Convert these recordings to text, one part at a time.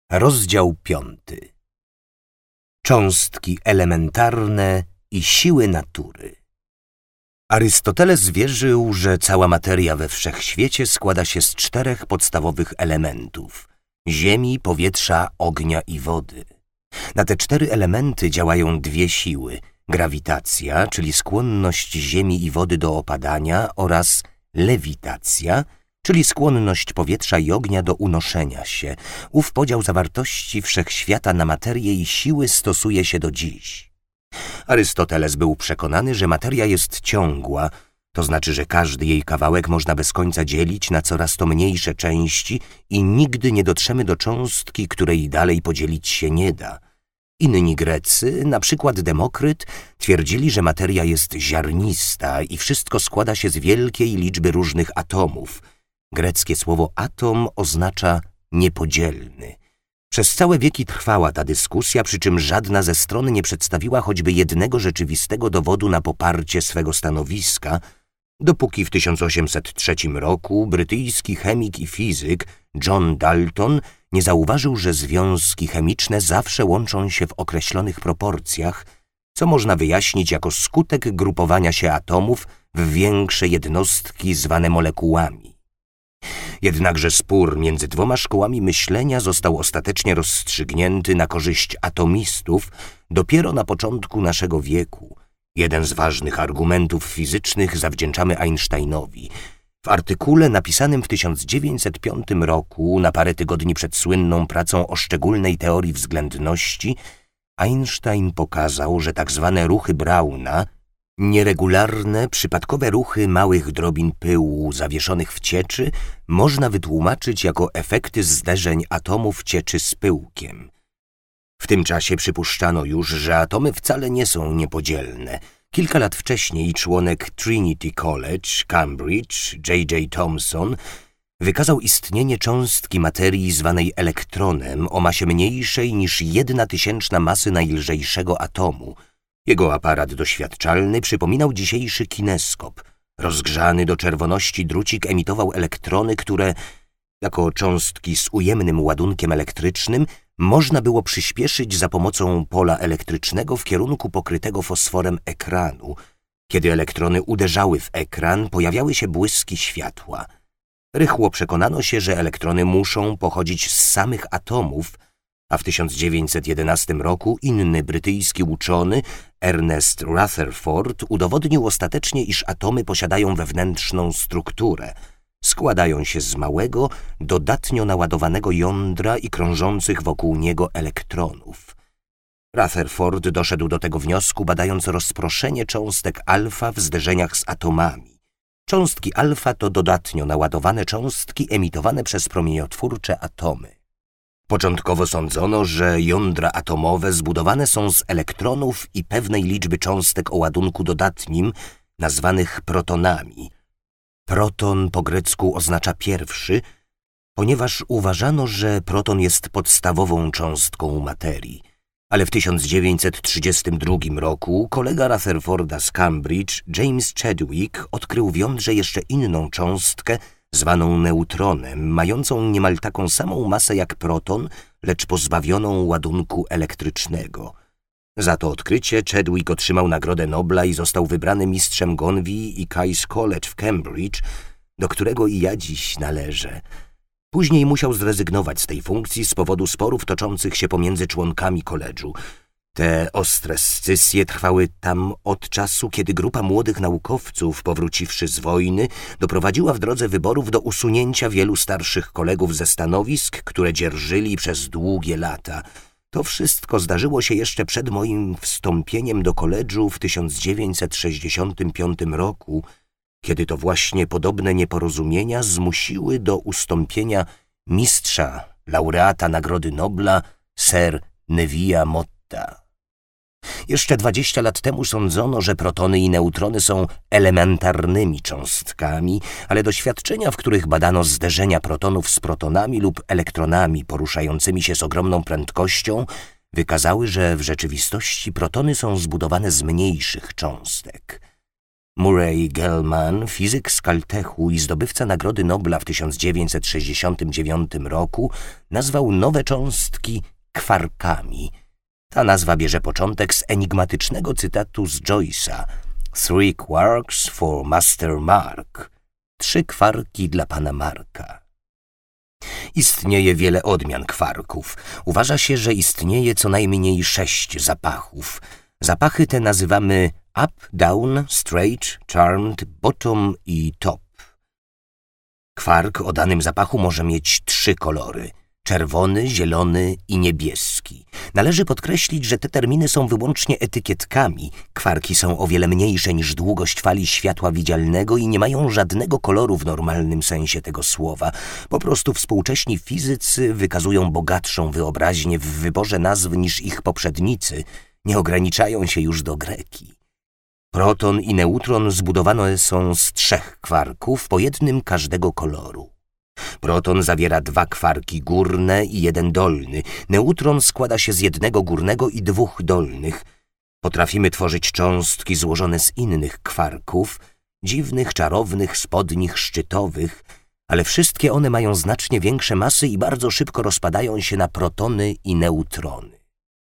Rozdział 5. Cząstki elementarne i siły natury. Arystoteles wierzył, że cała materia we wszechświecie składa się z 4 podstawowych elementów – ziemi, powietrza, ognia i wody. Na te 4 elementy działają 2 siły – grawitacja, czyli skłonność ziemi i wody do opadania, oraz lewitacja, czyli skłonność powietrza i ognia do unoszenia się. Ów podział zawartości wszechświata na materię i siły stosuje się do dziś. Arystoteles był przekonany, że materia jest ciągła, to znaczy, że każdy jej kawałek można bez końca dzielić na coraz to mniejsze części i nigdy nie dotrzemy do cząstki, której dalej podzielić się nie da. Inni Grecy, na przykład Demokryt, twierdzili, że materia jest ziarnista i wszystko składa się z wielkiej liczby różnych atomów. Greckie słowo atom oznacza niepodzielny. Przez całe wieki trwała ta dyskusja, przy czym żadna ze stron nie przedstawiła choćby jednego rzeczywistego dowodu na poparcie swego stanowiska, dopóki w 1803 roku brytyjski chemik i fizyk John Dalton nie zauważył, że związki chemiczne zawsze łączą się w określonych proporcjach, co można wyjaśnić jako skutek grupowania się atomów w większe jednostki zwane molekułami. Jednakże spór między 2 szkołami myślenia został ostatecznie rozstrzygnięty na korzyść atomistów dopiero na początku naszego wieku. Jeden z ważnych argumentów fizycznych zawdzięczamy Einsteinowi. W artykule napisanym w 1905 roku, na parę tygodni przed słynną pracą o szczególnej teorii względności, Einstein pokazał, że tak zwane ruchy Brauna, nieregularne, przypadkowe ruchy małych drobin pyłu zawieszonych w cieczy, można wytłumaczyć jako efekty zderzeń atomów cieczy z pyłkiem. W tym czasie przypuszczano już, że atomy wcale nie są niepodzielne. Kilka lat wcześniej członek Trinity College, Cambridge, J.J. Thomson, wykazał istnienie cząstki materii zwanej elektronem o masie mniejszej niż 1/1000 masy najlżejszego atomu. Jego aparat doświadczalny przypominał dzisiejszy kineskop. Rozgrzany do czerwoności drucik emitował elektrony, które, jako cząstki z ujemnym ładunkiem elektrycznym, można było przyspieszyć za pomocą pola elektrycznego w kierunku pokrytego fosforem ekranu. Kiedy elektrony uderzały w ekran, pojawiały się błyski światła. Rychło przekonano się, że elektrony muszą pochodzić z samych atomów, a w 1911 roku inny brytyjski uczony, Ernest Rutherford, udowodnił ostatecznie, iż atomy posiadają wewnętrzną strukturę. Składają się z małego, dodatnio naładowanego jądra i krążących wokół niego elektronów. Rutherford doszedł do tego wniosku, badając rozproszenie cząstek alfa w zderzeniach z atomami. Cząstki alfa to dodatnio naładowane cząstki emitowane przez promieniotwórcze atomy. Początkowo sądzono, że jądra atomowe zbudowane są z elektronów i pewnej liczby cząstek o ładunku dodatnim, nazwanych protonami. Proton po grecku oznacza pierwszy, ponieważ uważano, że proton jest podstawową cząstką materii. Ale w 1932 roku kolega Rutherforda z Cambridge, James Chadwick, odkrył w jądrze jeszcze inną cząstkę, zwaną neutronem, mającą niemal taką samą masę jak proton, lecz pozbawioną ładunku elektrycznego. Za to odkrycie Chadwick otrzymał Nagrodę Nobla i został wybrany mistrzem Gonwi i Caius College w Cambridge, do którego i ja dziś należę. Później musiał zrezygnować z tej funkcji z powodu sporów toczących się pomiędzy członkami koledżu. Te ostre scysje trwały tam od czasu, kiedy grupa młodych naukowców, powróciwszy z wojny, doprowadziła w drodze wyborów do usunięcia wielu starszych kolegów ze stanowisk, które dzierżyli przez długie lata. To wszystko zdarzyło się jeszcze przed moim wstąpieniem do koledżu w 1965 roku, kiedy to właśnie podobne nieporozumienia zmusiły do ustąpienia mistrza, laureata Nagrody Nobla, Sir Neville'a Motta. Jeszcze 20 lat temu sądzono, że protony i neutrony są elementarnymi cząstkami, ale doświadczenia, w których badano zderzenia protonów z protonami lub elektronami poruszającymi się z ogromną prędkością, wykazały, że w rzeczywistości protony są zbudowane z mniejszych cząstek. Murray Gell-Mann, fizyk z Caltechu i zdobywca Nagrody Nobla w 1969 roku, nazwał nowe cząstki kwarkami. Ta nazwa bierze początek z enigmatycznego cytatu z Joyce'a: "Three quarks for Master Mark". 3 kwarki dla pana Marka. Istnieje wiele odmian kwarków. Uważa się, że istnieje co najmniej 6 zapachów. Zapachy te nazywamy up, down, straight, charmed, bottom i top. Kwark o danym zapachu może mieć 3 kolory: czerwony, zielony i niebieski. Należy podkreślić, że te terminy są wyłącznie etykietkami. Kwarki są o wiele mniejsze niż długość fali światła widzialnego i nie mają żadnego koloru w normalnym sensie tego słowa. Po prostu współcześni fizycy wykazują bogatszą wyobraźnię w wyborze nazw niż ich poprzednicy. Nie ograniczają się już do greki. Proton i neutron zbudowane są z 3 kwarków, po jednym każdego koloru. Proton zawiera 2 kwarki górne i 1 dolny. Neutron składa się z 1 górnego i 2 dolnych. Potrafimy tworzyć cząstki złożone z innych kwarków, dziwnych, czarownych, spodnich, szczytowych, ale wszystkie one mają znacznie większe masy i bardzo szybko rozpadają się na protony i neutrony.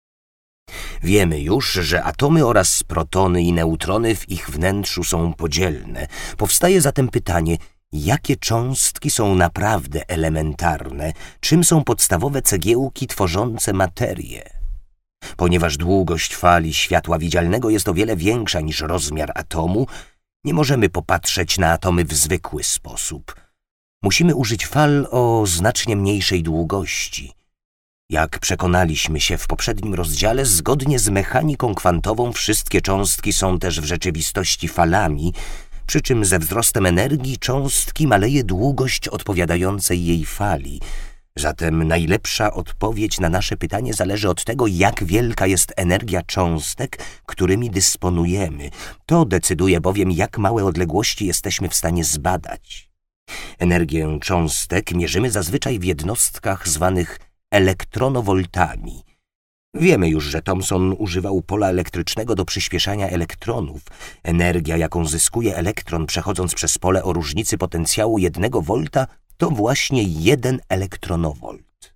Wiemy już, że atomy oraz protony i neutrony w ich wnętrzu są podzielne. Powstaje zatem pytanie, jakie cząstki są naprawdę elementarne, czym są podstawowe cegiełki tworzące materię? Ponieważ długość fali światła widzialnego jest o wiele większa niż rozmiar atomu, nie możemy popatrzeć na atomy w zwykły sposób. Musimy użyć fal o znacznie mniejszej długości. Jak przekonaliśmy się w poprzednim rozdziale, zgodnie z mechaniką kwantową wszystkie cząstki są też w rzeczywistości falami, przy czym ze wzrostem energii cząstki maleje długość odpowiadającej jej fali. Zatem najlepsza odpowiedź na nasze pytanie zależy od tego, jak wielka jest energia cząstek, którymi dysponujemy. To decyduje bowiem, jak małe odległości jesteśmy w stanie zbadać. Energię cząstek mierzymy zazwyczaj w jednostkach zwanych elektronowoltami. Wiemy już, że Thomson używał pola elektrycznego do przyspieszania elektronów. Energia, jaką zyskuje elektron przechodząc przez pole o różnicy potencjału 1 volta, to właśnie 1 elektronowolt.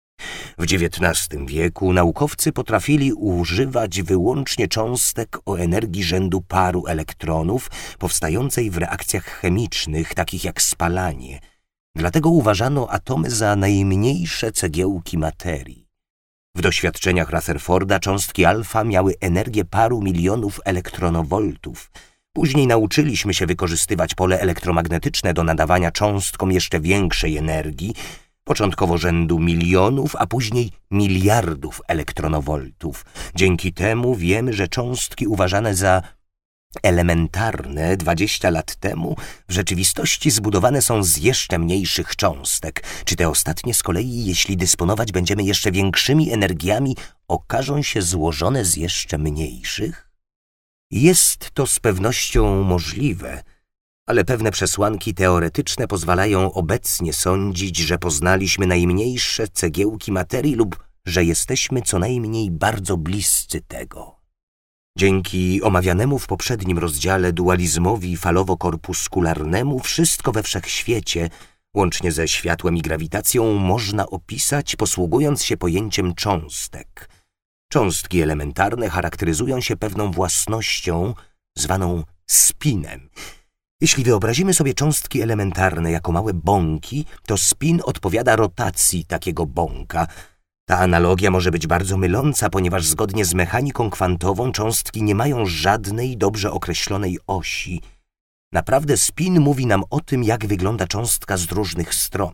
W XIX wieku naukowcy potrafili używać wyłącznie cząstek o energii rzędu paru elektronów powstającej w reakcjach chemicznych, takich jak spalanie. Dlatego uważano atomy za najmniejsze cegiełki materii. W doświadczeniach Rutherforda cząstki alfa miały energię paru milionów elektronowoltów. Później nauczyliśmy się wykorzystywać pole elektromagnetyczne do nadawania cząstkom jeszcze większej energii, początkowo rzędu milionów, a później miliardów elektronowoltów. Dzięki temu wiemy, że cząstki uważane za elementarne 20 lat temu w rzeczywistości zbudowane są z jeszcze mniejszych cząstek. Czy te ostatnie z kolei, jeśli dysponować będziemy jeszcze większymi energiami, okażą się złożone z jeszcze mniejszych? Jest to z pewnością możliwe, ale pewne przesłanki teoretyczne pozwalają obecnie sądzić, że poznaliśmy najmniejsze cegiełki materii lub że jesteśmy co najmniej bardzo bliscy tego. Dzięki omawianemu w poprzednim rozdziale dualizmowi falowo-korpuskularnemu wszystko we wszechświecie, łącznie ze światłem i grawitacją, można opisać, posługując się pojęciem cząstek. Cząstki elementarne charakteryzują się pewną własnością zwaną spinem. Jeśli wyobrazimy sobie cząstki elementarne jako małe bąki, to spin odpowiada rotacji takiego bąka. Ta analogia może być bardzo myląca, ponieważ zgodnie z mechaniką kwantową cząstki nie mają żadnej dobrze określonej osi. Naprawdę spin mówi nam o tym, jak wygląda cząstka z różnych stron.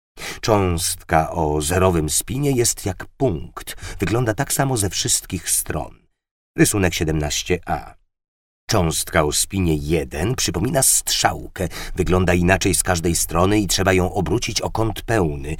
Cząstka o zerowym spinie jest jak punkt. Wygląda tak samo ze wszystkich stron. Rysunek 17a. Cząstka o spinie 1 przypomina strzałkę. Wygląda inaczej z każdej strony i trzeba ją obrócić o kąt pełny,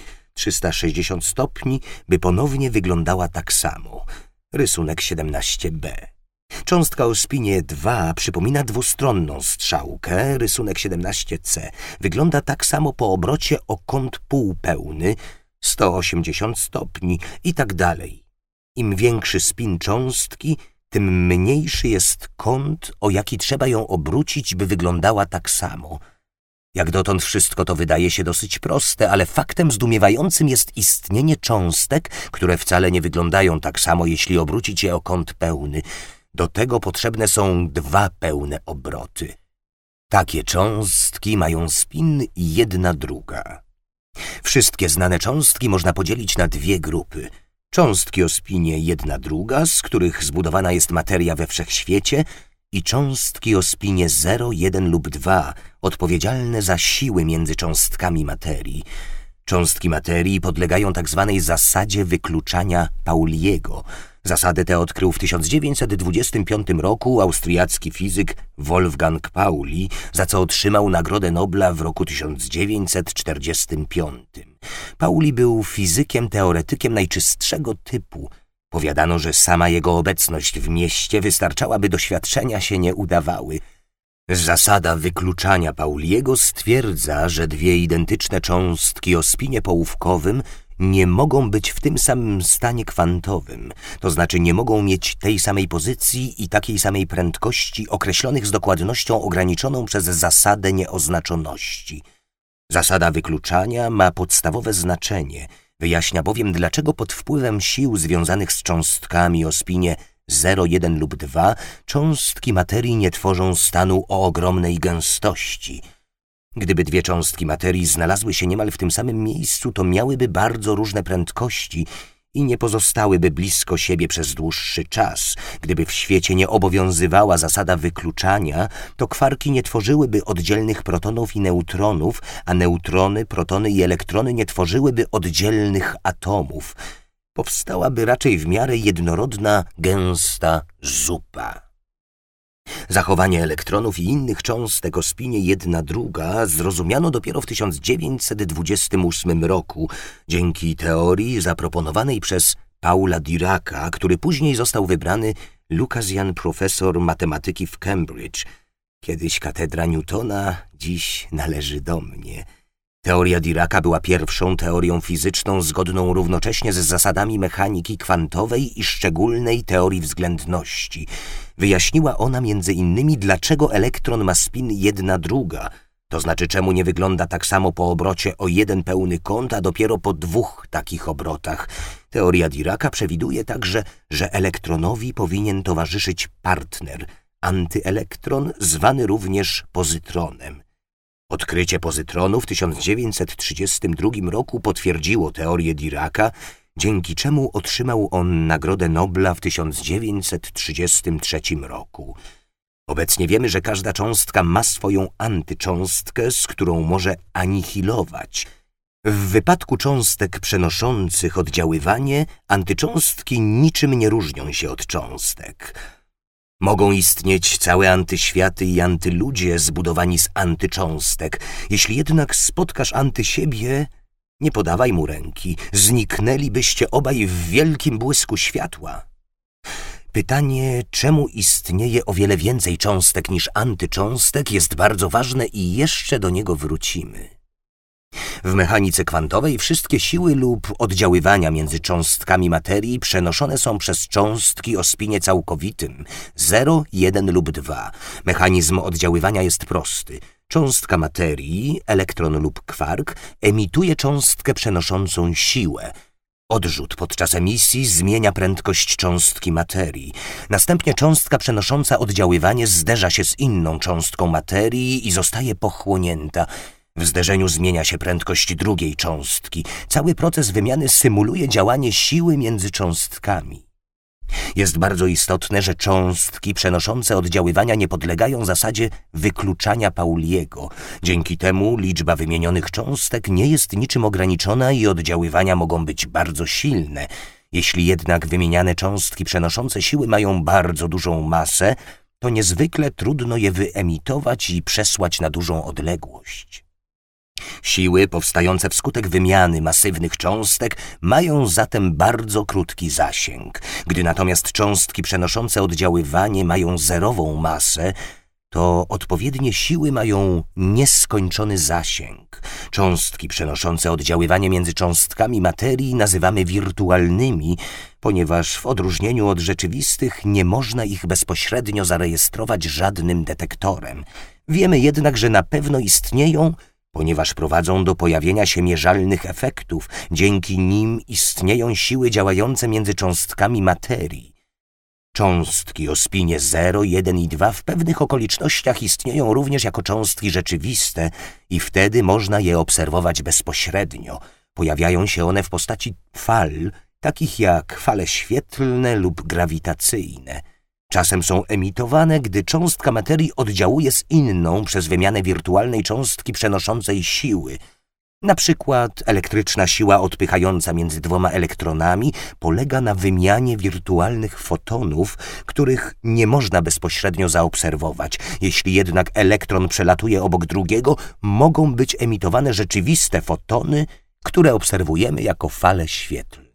360 stopni, by ponownie wyglądała tak samo. Rysunek 17b. Cząstka o spinie 2 przypomina dwustronną strzałkę, rysunek 17c. Wygląda tak samo po obrocie o kąt półpełny, 180 stopni i tak dalej. Im większy spin cząstki, tym mniejszy jest kąt, o jaki trzeba ją obrócić, by wyglądała tak samo. Jak dotąd wszystko to wydaje się dosyć proste, ale faktem zdumiewającym jest istnienie cząstek, które wcale nie wyglądają tak samo, jeśli obrócić je o kąt pełny. Do tego potrzebne są 2 pełne obroty. Takie cząstki mają spin jedna druga. Wszystkie znane cząstki można podzielić na 2 grupy. Cząstki o spinie jedna druga, z których zbudowana jest materia we wszechświecie, i cząstki o spinie 0, 1 lub 2, odpowiedzialne za siły między cząstkami materii. Cząstki materii podlegają tzw. zasadzie wykluczania Pauliego. Zasadę tę odkrył w 1925 roku austriacki fizyk Wolfgang Pauli, za co otrzymał Nagrodę Nobla w roku 1945. Pauli był fizykiem teoretykiem najczystszego typu. Powiadano, że sama jego obecność w mieście wystarczała, by doświadczenia się nie udawały. Zasada wykluczania Pauliego stwierdza, że 2 identyczne cząstki o spinie połówkowym nie mogą być w tym samym stanie kwantowym, to znaczy nie mogą mieć tej samej pozycji i takiej samej prędkości określonych z dokładnością ograniczoną przez zasadę nieoznaczoności. Zasada wykluczania ma podstawowe znaczenie, wyjaśnia bowiem, dlaczego pod wpływem sił związanych z cząstkami o spinie 0, 1 lub 2 cząstki materii nie tworzą stanu o ogromnej gęstości. Gdyby 2 cząstki materii znalazły się niemal w tym samym miejscu, to miałyby bardzo różne prędkości i nie pozostałyby blisko siebie przez dłuższy czas. Gdyby w świecie nie obowiązywała zasada wykluczania, to kwarki nie tworzyłyby oddzielnych protonów i neutronów, a neutrony, protony i elektrony nie tworzyłyby oddzielnych atomów. Powstałaby raczej w miarę jednorodna, gęsta zupa. Zachowanie elektronów i innych cząstek o spinie jedna druga zrozumiano dopiero w 1928 roku dzięki teorii zaproponowanej przez Paula Diraka, który później został wybrany Lucasian Profesor Matematyki w Cambridge. Kiedyś katedra Newtona, dziś należy do mnie. Teoria Diraka była pierwszą teorią fizyczną zgodną równocześnie z zasadami mechaniki kwantowej i szczególnej teorii względności. Wyjaśniła ona między innymi, dlaczego elektron ma spin jedna druga, to znaczy czemu nie wygląda tak samo po obrocie o 1 pełny kąt, a dopiero po 2 takich obrotach. Teoria Diraka przewiduje także, że elektronowi powinien towarzyszyć partner, antyelektron, zwany również pozytronem. Odkrycie pozytronu w 1932 roku potwierdziło teorię Diraka, dzięki czemu otrzymał on Nagrodę Nobla w 1933 roku. Obecnie wiemy, że każda cząstka ma swoją antycząstkę, z którą może anihilować. W wypadku cząstek przenoszących oddziaływanie, antycząstki niczym nie różnią się od cząstek. Mogą istnieć całe antyświaty i antyludzie zbudowani z antycząstek. Jeśli jednak spotkasz antysiebie, nie podawaj mu ręki, zniknęlibyście obaj w wielkim błysku światła. Pytanie, czemu istnieje o wiele więcej cząstek niż antycząstek, jest bardzo ważne i jeszcze do niego wrócimy. W mechanice kwantowej wszystkie siły lub oddziaływania między cząstkami materii przenoszone są przez cząstki o spinie całkowitym 0, 1 lub 2. Mechanizm oddziaływania jest prosty. Cząstka materii, elektron lub kwark, emituje cząstkę przenoszącą siłę. Odrzut podczas emisji zmienia prędkość cząstki materii. Następnie cząstka przenosząca oddziaływanie zderza się z inną cząstką materii i zostaje pochłonięta. W zderzeniu zmienia się prędkość drugiej cząstki. Cały proces wymiany symuluje działanie siły między cząstkami. Jest bardzo istotne, że cząstki przenoszące oddziaływania nie podlegają zasadzie wykluczania Pauliego. Dzięki temu liczba wymienionych cząstek nie jest niczym ograniczona i oddziaływania mogą być bardzo silne. Jeśli jednak wymieniane cząstki przenoszące siły mają bardzo dużą masę, to niezwykle trudno je wyemitować i przesłać na dużą odległość. Siły powstające wskutek wymiany masywnych cząstek mają zatem bardzo krótki zasięg. Gdy natomiast cząstki przenoszące oddziaływanie mają zerową masę, to odpowiednie siły mają nieskończony zasięg. Cząstki przenoszące oddziaływanie między cząstkami materii nazywamy wirtualnymi, ponieważ w odróżnieniu od rzeczywistych nie można ich bezpośrednio zarejestrować żadnym detektorem. Wiemy jednak, że na pewno istnieją, ponieważ prowadzą do pojawienia się mierzalnych efektów. Dzięki nim istnieją siły działające między cząstkami materii. Cząstki o spinie 0, 1 i 2 w pewnych okolicznościach istnieją również jako cząstki rzeczywiste i wtedy można je obserwować bezpośrednio. Pojawiają się one w postaci fal, takich jak fale świetlne lub grawitacyjne. Czasem są emitowane, gdy cząstka materii oddziałuje z inną przez wymianę wirtualnej cząstki przenoszącej siły. Na przykład elektryczna siła odpychająca między dwoma elektronami polega na wymianie wirtualnych fotonów, których nie można bezpośrednio zaobserwować. Jeśli jednak elektron przelatuje obok drugiego, mogą być emitowane rzeczywiste fotony, które obserwujemy jako fale świetlne.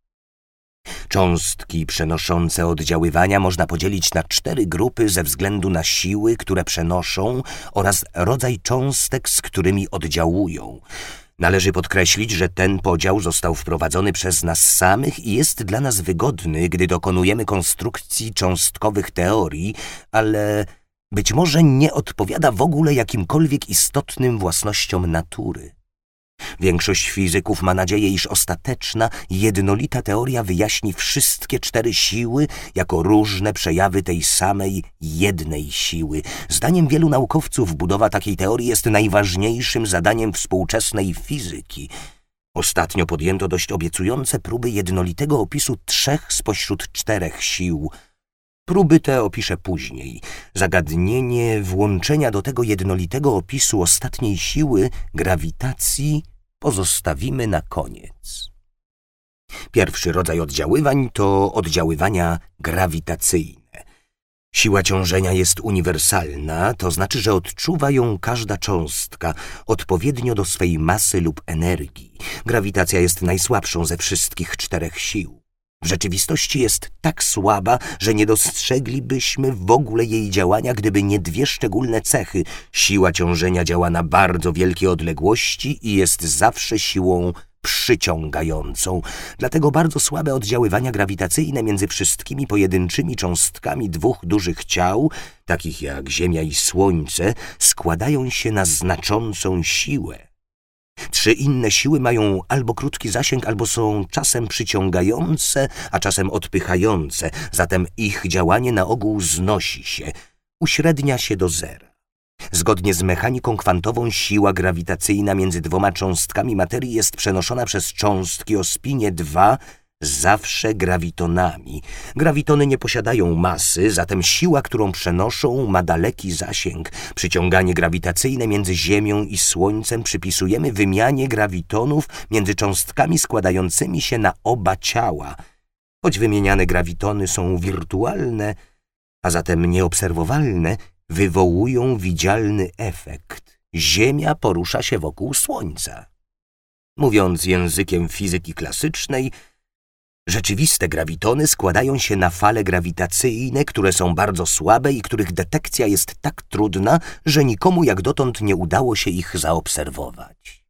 Cząstki przenoszące oddziaływania można podzielić na 4 grupy ze względu na siły, które przenoszą oraz rodzaj cząstek, z którymi oddziałują. Należy podkreślić, że ten podział został wprowadzony przez nas samych i jest dla nas wygodny, gdy dokonujemy konstrukcji cząstkowych teorii, ale być może nie odpowiada w ogóle jakimkolwiek istotnym własnościom natury. Większość fizyków ma nadzieję, iż ostateczna, jednolita teoria wyjaśni wszystkie 4 siły jako różne przejawy tej samej, jednej siły. Zdaniem wielu naukowców budowa takiej teorii jest najważniejszym zadaniem współczesnej fizyki. Ostatnio podjęto dość obiecujące próby jednolitego opisu 3 spośród 4 sił. Próby te opiszę później. Zagadnienie włączenia do tego jednolitego opisu ostatniej siły, grawitacji, pozostawimy na koniec. Pierwszy rodzaj oddziaływań to oddziaływania grawitacyjne. Siła ciążenia jest uniwersalna, to znaczy, że odczuwa ją każda cząstka odpowiednio do swej masy lub energii. Grawitacja jest najsłabszą ze wszystkich 4 sił. W rzeczywistości jest tak słaba, że nie dostrzeglibyśmy w ogóle jej działania, gdyby nie 2 szczególne cechy. Siła ciążenia działa na bardzo wielkie odległości i jest zawsze siłą przyciągającą. Dlatego bardzo słabe oddziaływania grawitacyjne między wszystkimi pojedynczymi cząstkami 2 dużych ciał, takich jak Ziemia i Słońce, składają się na znaczącą siłę. 3 inne siły mają albo krótki zasięg, albo są czasem przyciągające, a czasem odpychające, zatem ich działanie na ogół znosi się, uśrednia się do 0. Zgodnie z mechaniką kwantową siła grawitacyjna między 2 cząstkami materii jest przenoszona przez cząstki o spinie 2 zawsze grawitonami. Grawitony nie posiadają masy, zatem siła, którą przenoszą, ma daleki zasięg. Przyciąganie grawitacyjne między Ziemią i Słońcem przypisujemy wymianie grawitonów między cząstkami składającymi się na oba ciała. Choć wymieniane grawitony są wirtualne, a zatem nieobserwowalne, wywołują widzialny efekt. Ziemia porusza się wokół Słońca. Mówiąc językiem fizyki klasycznej, rzeczywiste grawitony składają się na fale grawitacyjne, które są bardzo słabe i których detekcja jest tak trudna, że nikomu jak dotąd nie udało się ich zaobserwować.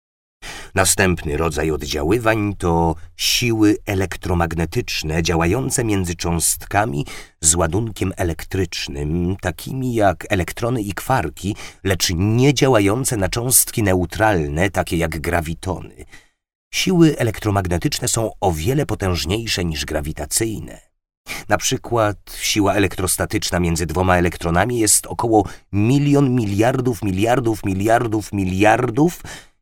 Następny rodzaj oddziaływań to siły elektromagnetyczne działające między cząstkami z ładunkiem elektrycznym, takimi jak elektrony i kwarki, lecz nie działające na cząstki neutralne, takie jak grawitony. Siły elektromagnetyczne są o wiele potężniejsze niż grawitacyjne. Na przykład siła elektrostatyczna między 2 elektronami jest około 1 miliardów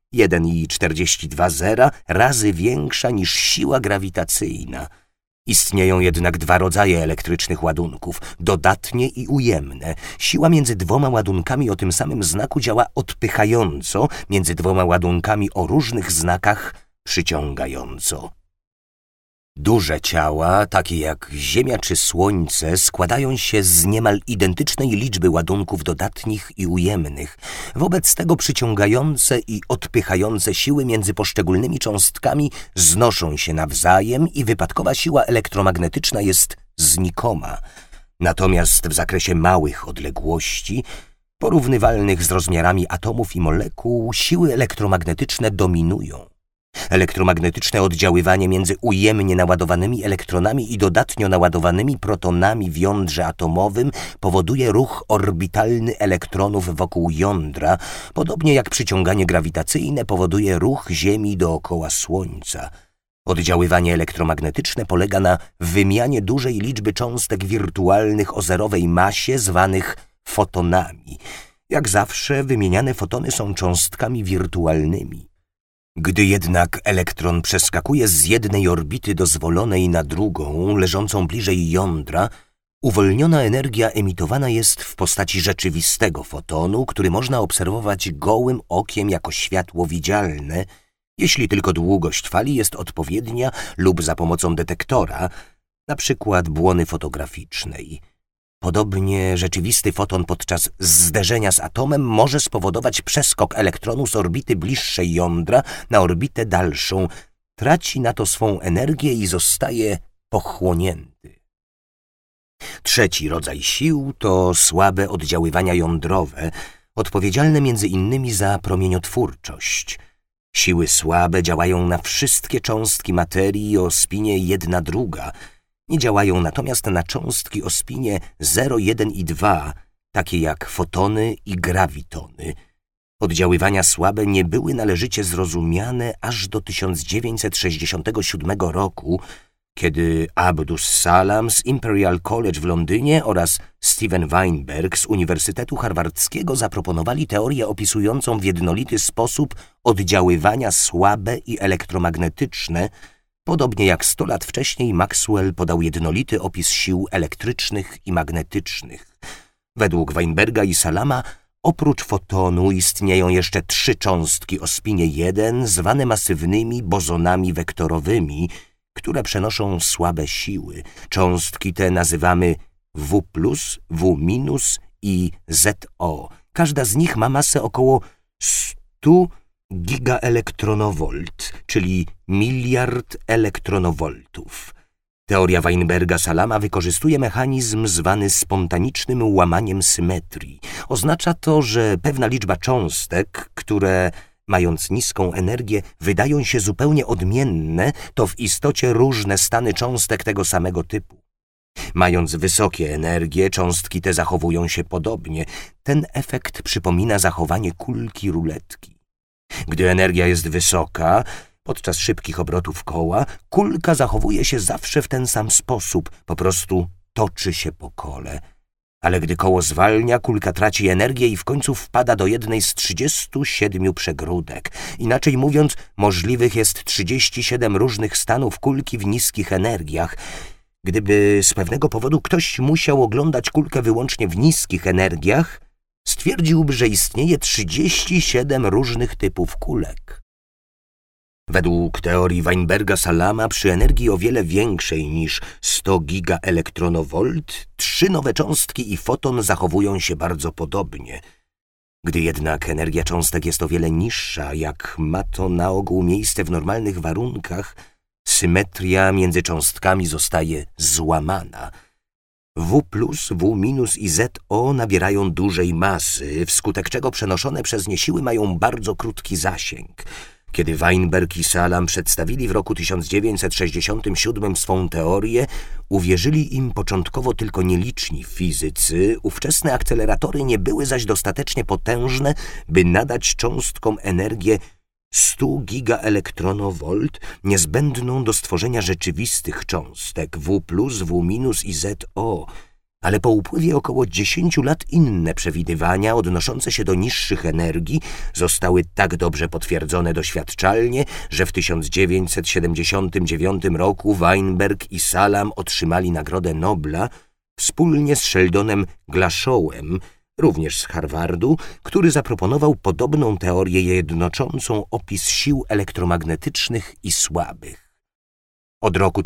1,42 razy większa niż siła grawitacyjna. Istnieją jednak 2 rodzaje elektrycznych ładunków, dodatnie i ujemne. Siła między 2 ładunkami o tym samym znaku działa odpychająco, między 2 ładunkami o różnych znakach przyciągająco. Duże ciała, takie jak Ziemia czy Słońce, składają się z niemal identycznej liczby ładunków dodatnich i ujemnych. Wobec tego przyciągające i odpychające siły między poszczególnymi cząstkami znoszą się nawzajem i wypadkowa siła elektromagnetyczna jest znikoma. Natomiast w zakresie małych odległości, porównywalnych z rozmiarami atomów i molekuł, siły elektromagnetyczne dominują. Elektromagnetyczne oddziaływanie między ujemnie naładowanymi elektronami i dodatnio naładowanymi protonami w jądrze atomowym powoduje ruch orbitalny elektronów wokół jądra, podobnie jak przyciąganie grawitacyjne powoduje ruch Ziemi dookoła Słońca. Oddziaływanie elektromagnetyczne polega na wymianie dużej liczby cząstek wirtualnych o zerowej masie zwanych fotonami. Jak zawsze wymieniane fotony są cząstkami wirtualnymi. Gdy jednak elektron przeskakuje z jednej orbity dozwolonej na drugą, leżącą bliżej jądra, uwolniona energia emitowana jest w postaci rzeczywistego fotonu, który można obserwować gołym okiem jako światło widzialne, jeśli tylko długość fali jest odpowiednia lub za pomocą detektora, na przykład błony fotograficznej. Podobnie rzeczywisty foton podczas zderzenia z atomem może spowodować przeskok elektronu z orbity bliższej jądra na orbitę dalszą. Traci na to swą energię i zostaje pochłonięty. Trzeci rodzaj sił to słabe oddziaływania jądrowe, odpowiedzialne między innymi za promieniotwórczość. Siły słabe działają na wszystkie cząstki materii o spinie 1/2, nie działają natomiast na cząstki o spinie 0, 1 i 2, takie jak fotony i grawitony. Oddziaływania słabe nie były należycie zrozumiane aż do 1967 roku, kiedy Abdus Salam z Imperial College w Londynie oraz Steven Weinberg z Uniwersytetu Harvardzkiego zaproponowali teorię opisującą w jednolity sposób oddziaływania słabe i elektromagnetyczne, podobnie jak 100 lat wcześniej Maxwell podał jednolity opis sił elektrycznych i magnetycznych. Według Weinberga i Salama oprócz fotonu istnieją jeszcze 3 cząstki o spinie 1 zwane masywnymi bozonami wektorowymi, które przenoszą słabe siły. Cząstki te nazywamy W+, W- i ZO. Każda z nich ma masę około 100 gigaelektronowolt, czyli miliard elektronowoltów. Teoria Weinberga-Salama wykorzystuje mechanizm zwany spontanicznym łamaniem symetrii. Oznacza to, że pewna liczba cząstek, które mając niską energię, wydają się zupełnie odmienne, to w istocie różne stany cząstek tego samego typu. Mając wysokie energie, cząstki te zachowują się podobnie. Ten efekt przypomina zachowanie kulki ruletki. Gdy energia jest wysoka, podczas szybkich obrotów koła, kulka zachowuje się zawsze w ten sam sposób, po prostu toczy się po kole. Ale gdy koło zwalnia, kulka traci energię i w końcu wpada do jednej z 37 przegródek. Inaczej mówiąc, możliwych jest 37 różnych stanów kulki w niskich energiach. Gdyby z pewnego powodu ktoś musiał oglądać kulkę wyłącznie w niskich energiach, stwierdziłby, że istnieje 37 różnych typów kulek. Według teorii Weinberga-Salama przy energii o wiele większej niż 100 gigaelektronowolt 3 nowe cząstki i foton zachowują się bardzo podobnie. Gdy jednak energia cząstek jest o wiele niższa, jak ma to na ogół miejsce w normalnych warunkach, symetria między cząstkami zostaje złamana. W+, W- i ZO nabierają dużej masy, wskutek czego przenoszone przez nie siły mają bardzo krótki zasięg. Kiedy Weinberg i Salam przedstawili w roku 1967 swą teorię, uwierzyli im początkowo tylko nieliczni fizycy, ówczesne akceleratory nie były zaś dostatecznie potężne, by nadać cząstkom energię 100 gigaelektronowolt niezbędną do stworzenia rzeczywistych cząstek W+, W- i ZO. Ale po upływie około 10 lat inne przewidywania odnoszące się do niższych energii zostały tak dobrze potwierdzone doświadczalnie, że w 1979 roku Weinberg i Salam otrzymali Nagrodę Nobla wspólnie z Sheldonem Glashowem, również z Harvardu, który zaproponował podobną teorię jednoczącą opis sił elektromagnetycznych i słabych. Od roku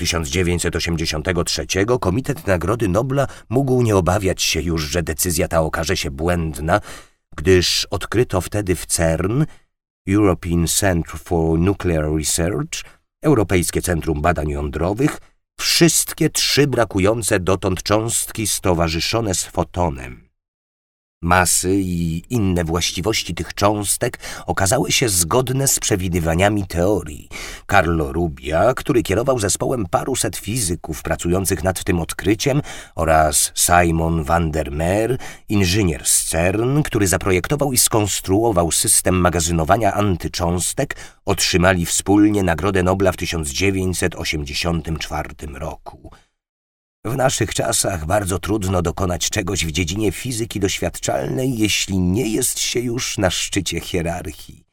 1983 Komitet Nagrody Nobla mógł nie obawiać się już, że decyzja ta okaże się błędna, gdyż odkryto wtedy w CERN, European Centre for Nuclear Research, Europejskie Centrum Badań Jądrowych, wszystkie 3 brakujące dotąd cząstki stowarzyszone z fotonem. Masy i inne właściwości tych cząstek okazały się zgodne z przewidywaniami teorii. Carlo Rubbia, który kierował zespołem paruset fizyków pracujących nad tym odkryciem, oraz Simon van der Meer, inżynier z CERN, który zaprojektował i skonstruował system magazynowania antycząstek, otrzymali wspólnie Nagrodę Nobla w 1984 roku. W naszych czasach bardzo trudno dokonać czegoś w dziedzinie fizyki doświadczalnej, jeśli nie jest się już na szczycie hierarchii.